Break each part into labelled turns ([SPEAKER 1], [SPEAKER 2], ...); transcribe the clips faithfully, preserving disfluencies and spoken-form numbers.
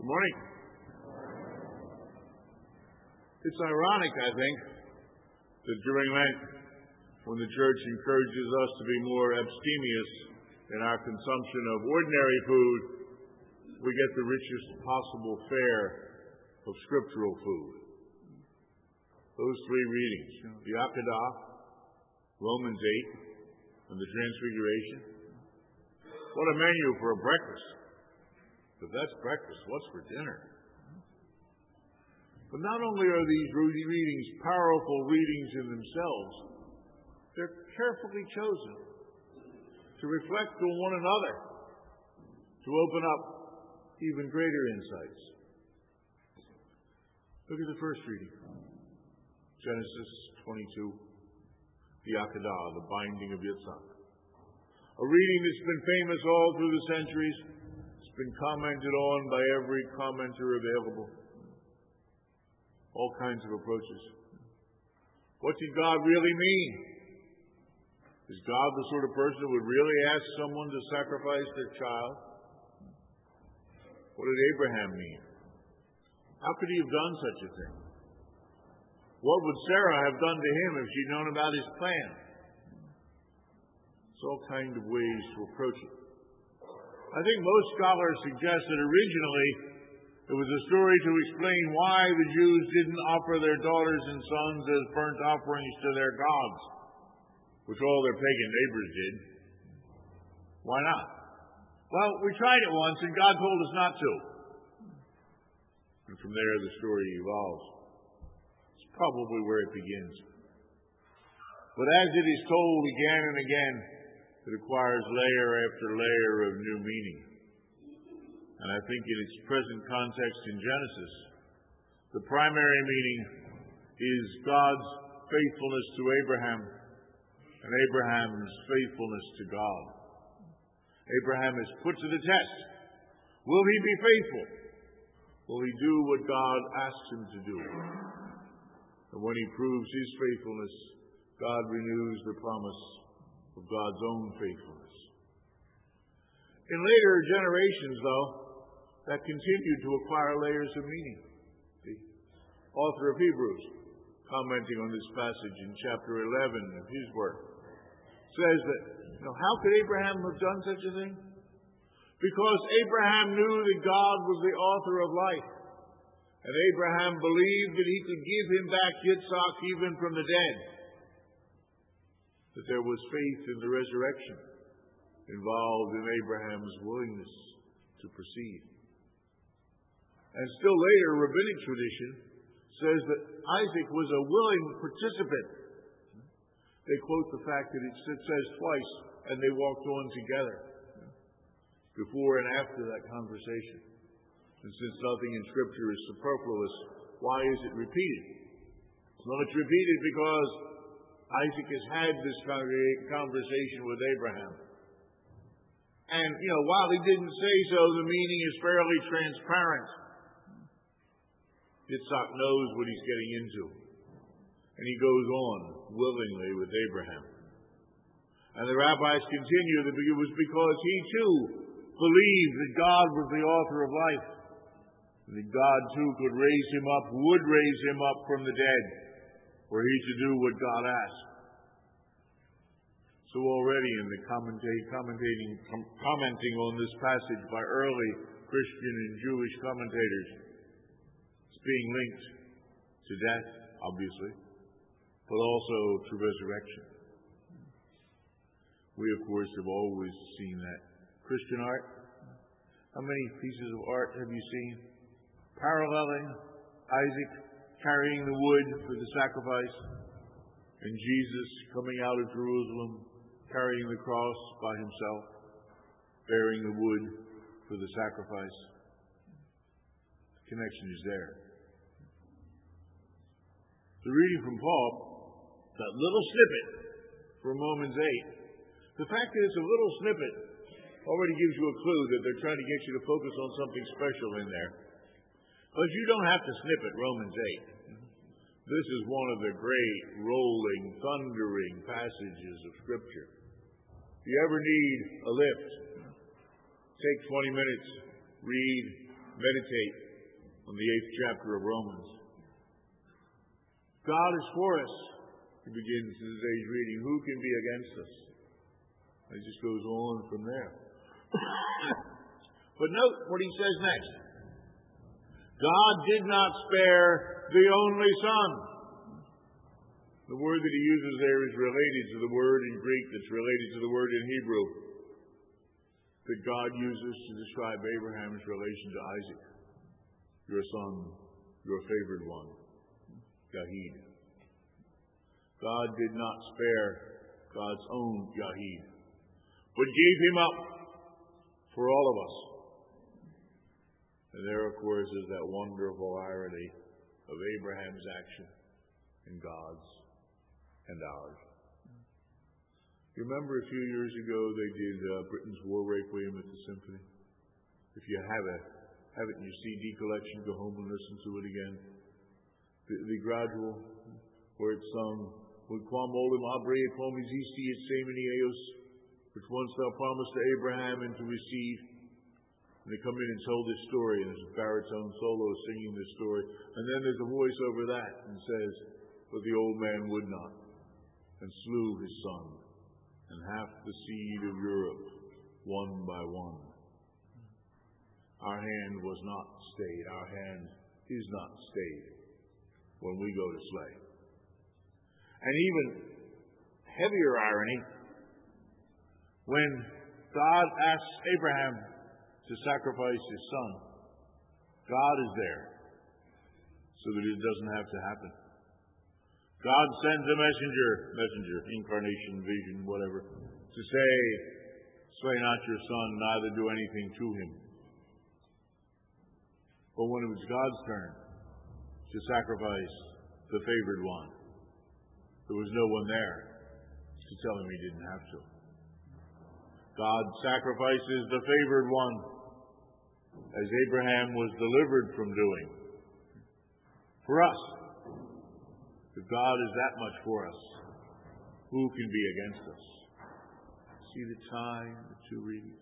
[SPEAKER 1] Good morning. It's ironic, I think, that during Lent, when the Church encourages us to be more abstemious in our consumption of ordinary food, we get the richest possible fare of scriptural food. Those three readings, the Hakadah, Romans eight, and the Transfiguration. What a menu for a breakfast. If that's breakfast, what's for dinner? But not only are these readings powerful readings in themselves, they're carefully chosen to reflect on one another, to open up even greater insights. Look at the first reading, Genesis twenty-two, the Hakadah, the binding of Yitzhak. A reading that's been famous all through the centuries. It's been commented on by every commenter available. All kinds of approaches. What did God really mean? Is God the sort of person who would really ask someone to sacrifice their child? What did Abraham mean? How could he have done such a thing? What would Sarah have done to him if she'd known about his plan? It's all kinds of ways to approach it. I think most scholars suggest that originally it was a story to explain why the Jews didn't offer their daughters and sons as burnt offerings to their gods, which all their pagan neighbors did. Why not? Well, we tried it once and God told us not to. And from there the story evolves. It's probably where it begins. But as it is told again and again, it acquires layer after layer of new meaning. And I think in its present context in Genesis, the primary meaning is God's faithfulness to Abraham and Abraham's faithfulness to God. Abraham is put to the test. Will he be faithful? Will he do what God asks him to do? And when he proves his faithfulness, God renews the promise of God's own faithfulness. In later generations, though, that continued to acquire layers of meaning. The author of Hebrews, commenting on this passage in chapter eleven of his work, says that, you know, how could Abraham have done such a thing? Because Abraham knew that God was the author of life. And Abraham believed that he could give him back Yitzhak even from the dead. That there was faith in the resurrection involved in Abraham's willingness to proceed. And still later, rabbinic tradition says that Isaac was a willing participant. They quote the fact that it says twice, and they walked on together before and after that conversation. And since nothing in Scripture is superfluous, why is it repeated? Well, it's repeated because Isaac has had this conversation with Abraham. And, you know, while he didn't say so, the meaning is fairly transparent. Yitzhak knows what he's getting into. And he goes on willingly with Abraham. And the rabbis continue that it was because he too believed that God was the author of life. And that God too could raise him up, would raise him up from the dead, were he to do what God asked. So already in the commentating, commenting on this passage by early Christian and Jewish commentators, it's being linked to death, obviously, but also to resurrection. We, of course, have always seen that. Christian art, how many pieces of art have you seen? Paralleling Isaac carrying the wood for the sacrifice, and Jesus coming out of Jerusalem carrying the cross by himself, bearing the wood for the sacrifice. The connection is there. The reading from Paul, that little snippet from Romans eight, the fact that it's a little snippet already gives you a clue that they're trying to get you to focus on something special in there. But you don't have to snip at Romans eight. This is one of the great, rolling, thundering passages of Scripture. If you ever need a lift, take twenty minutes, read meditate on the eighth chapter of Romans. God is for us, he begins today's reading. Who can be against us? It just goes on from there. But note what he says next. God did not spare the only Son. The word that he uses there is related to the word in Greek that's related to the word in Hebrew that God uses to describe Abraham's relation to Isaac. Your son, your favored one, Yahid. God did not spare God's own Yahid, but gave him up for all of us. And there, of course, is that wonderful irony of Abraham's action and God's and ours. You remember a few years ago they did uh, Britain's War Requiem at the Symphony? If you have it, have it in your C D collection, go home and listen to it again. The, the gradual, where it's sung, "With quam olim abre quam existi et semini eos," which once thou promised to Abraham and to receive. And they come in and tell this story, and there's a baritone solo singing this story. And then there's a voice over that and says, "But the old man would not, and slew his son, and half the seed of Europe, one by one." Our hand was not stayed. Our hand is not stayed when we go to slay. And even heavier irony, when God asks Abraham to sacrifice his son, God is there so that it doesn't have to happen. God sends a messenger, messenger, incarnation, vision, whatever, to say, "Slay not your son, neither do anything to him." But when it was God's turn to sacrifice the favored one, there was no one there to tell him he didn't have to. God sacrifices the favored one, as Abraham was delivered from doing. For us, if God is that much for us, who can be against us? See the tie, the two readings.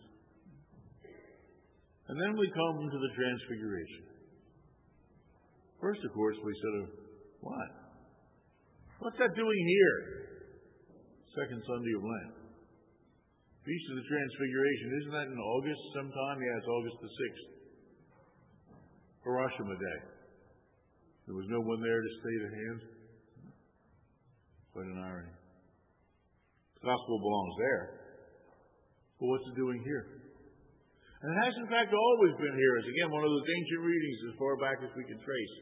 [SPEAKER 1] And then we come to the Transfiguration. First, of course, we sort of, what? What's that doing here? Second Sunday of Lent. Feast of the Transfiguration. Isn't that in August sometime? Yeah, it's August the sixth. Hiroshima Day. There was no one there to stay the hand. Quite an irony. The gospel belongs there. But what's it doing here? And it has, in fact, always been here. It's, again, one of those ancient readings as far back as we can trace.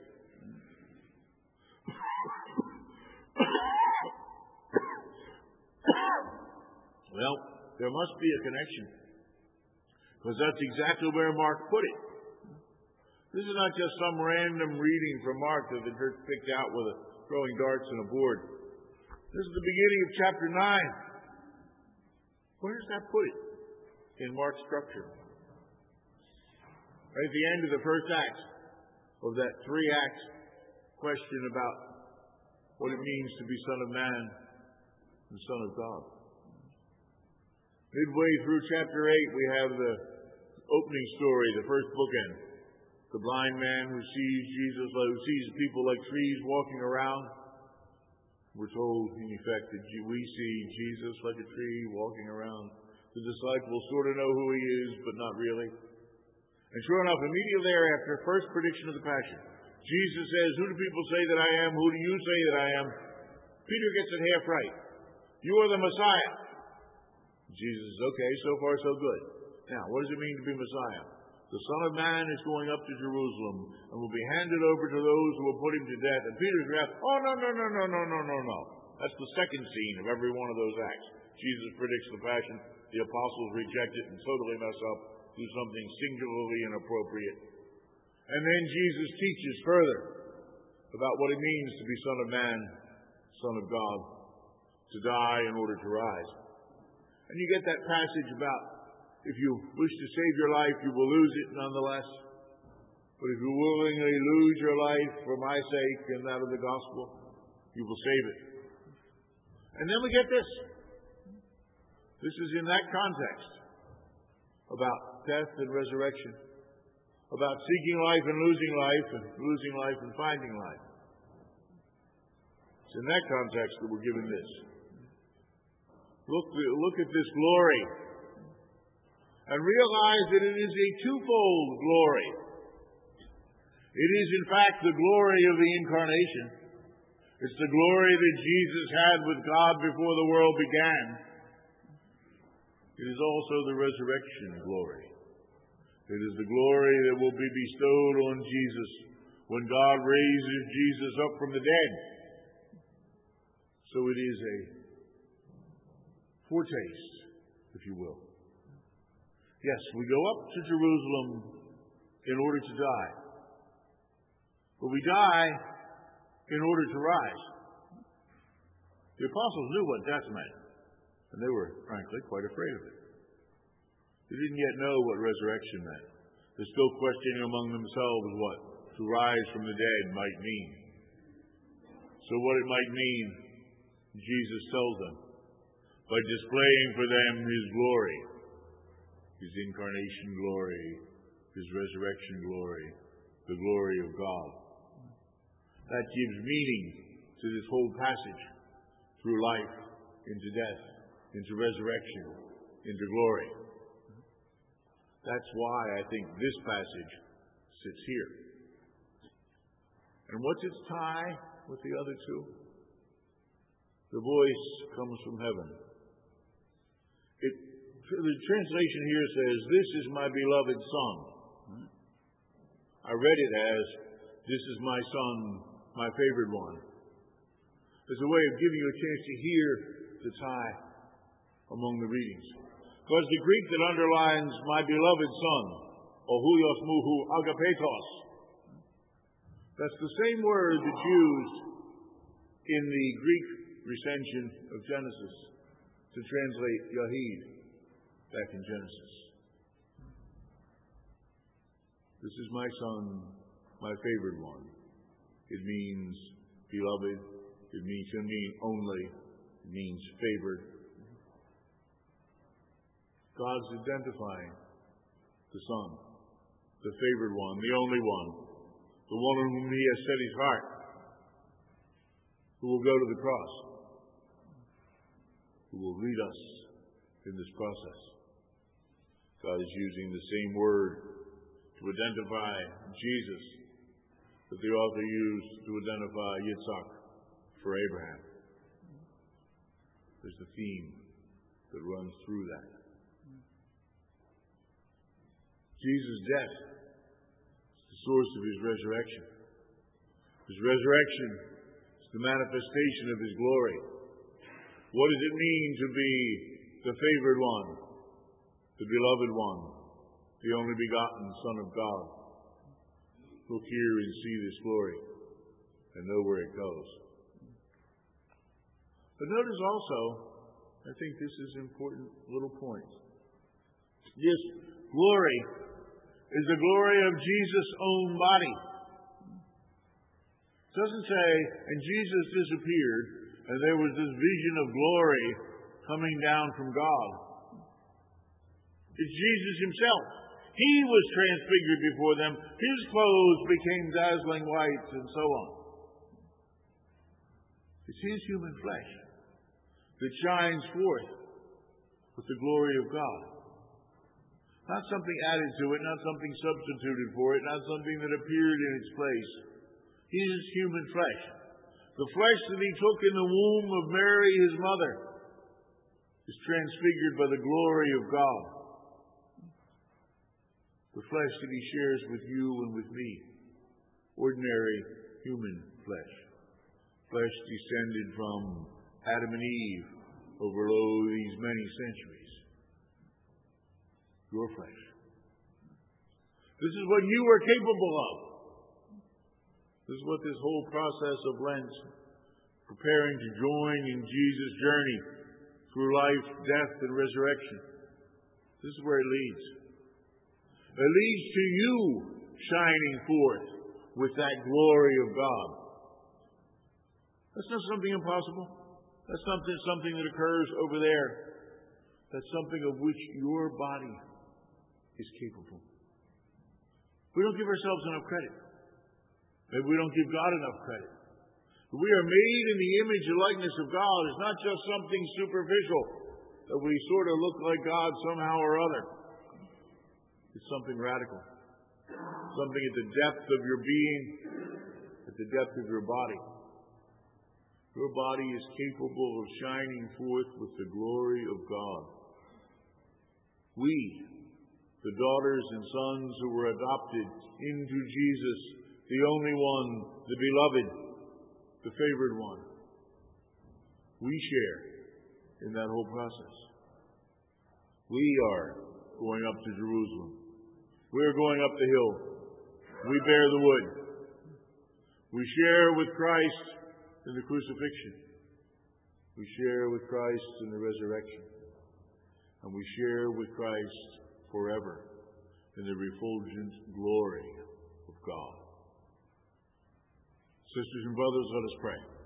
[SPEAKER 1] Well, there must be a connection, because that's exactly where Mark put it. This is not just some random reading from Mark that the church picked out with a throwing darts and a board. This is the beginning of chapter nine. Where does that put it in Mark's structure? Right at the end of the first act of that three-act question about what it means to be Son of Man and Son of God. Midway through chapter eight, we have the opening story, the first bookend. The blind man who sees Jesus, who sees people like trees walking around. We're told, in effect, that we see Jesus like a tree walking around. The disciples sort of know who he is, but not really. And sure enough, immediately thereafter, first prediction of the Passion, Jesus says, "Who do people say that I am? Who do you say that I am?" Peter gets it half right. "You are the Messiah." Jesus says, "Okay, so far so good. Now, what does it mean to be Messiah? The Son of Man is going up to Jerusalem and will be handed over to those who will put him to death." And Peter's wrath, "Oh, no, no, no, no, no, no, no, no." That's the second scene of every one of those acts. Jesus predicts the Passion. The apostles reject it and totally mess up, do something singularly inappropriate. And then Jesus teaches further about what it means to be Son of Man, Son of God, to die in order to rise. And you get that passage about, if you wish to save your life, you will lose it nonetheless. But if you willingly lose your life for my sake and that of the gospel, you will save it. And then we get this. This is in that context about death and resurrection, about seeking life and losing life, and losing life and finding life. It's in that context that we're given this. Look, look at this glory and realize that it is a twofold glory. It is, in fact, the glory of the Incarnation. It's the glory that Jesus had with God before the world began. It is also the resurrection glory. It is the glory that will be bestowed on Jesus when God raises Jesus up from the dead. So it is a foretaste, if you will. Yes, we go up to Jerusalem in order to die. But we die in order to rise. The apostles knew what death meant, and they were, frankly, quite afraid of it. They didn't yet know what resurrection meant. They're still questioning among themselves what to rise from the dead might mean. So what it might mean, Jesus tells them by displaying for them His glory, His incarnation glory, His resurrection glory, the glory of God. That gives meaning to this whole passage, through life, into death, into resurrection, into glory. That's why I think this passage sits here. And what's its tie with the other two? The voice comes from heaven. It, the translation here says, "This is my beloved Son." I read it as, "This is my Son, my favored one." As a way of giving you a chance to hear the tie among the readings. Because the Greek that underlines "my beloved Son," or huios muhu agapetos, that's the same word that's used in the Greek recension of Genesis to translate Yahid back in Genesis. This is my Son, my favored one. It means beloved. It means, it mean only. It means favored. God's identifying the Son, the favored one, the only one, the one on whom He has set His heart, who will go to the cross, who will lead us in this process. God is using the same word to identify Jesus that the author used to identify Yitzhak for Abraham. There's a theme that runs through that. Jesus' death is the source of His resurrection. His resurrection is the manifestation of His glory. What does it mean to be the favored one, the beloved one, the only begotten Son of God? Look here and see this glory and know where it goes. But notice also, I think this is an important little point. This glory is the glory of Jesus' own body. It doesn't say, and Jesus disappeared, and there was this vision of glory coming down from God. It's Jesus Himself. He was transfigured before them. His clothes became dazzling white, and so on. It's His human flesh that shines forth with the glory of God. Not something added to it, not something substituted for it, not something that appeared in its place. His human flesh, the flesh that He took in the womb of Mary, His mother, is transfigured by the glory of God. The flesh that He shares with you and with me, ordinary human flesh, flesh descended from Adam and Eve over lo these many centuries. Your flesh. This is what you are capable of. This is what this whole process of Lent, preparing to join in Jesus' journey through life, death, and resurrection. This is where it leads. It leads to you shining forth with that glory of God. That's not something impossible. That's something, something that occurs over there. That's something of which your body is capable. We don't give ourselves enough credit. Maybe we don't give God enough credit. We are made in the image and likeness of God. It's not just something superficial that we sort of look like God somehow or other. It's something radical. Something at the depth of your being, at the depth of your body. Your body is capable of shining forth with the glory of God. We, the daughters and sons who were adopted into Jesus, the only one, the beloved, the favored one, we share in that whole process. We are going up to Jerusalem. We are going up the hill. We bear the wood. We share with Christ in the crucifixion. We share with Christ in the resurrection. And we share with Christ forever in the refulgent glory of God. Sisters and brothers, let us pray.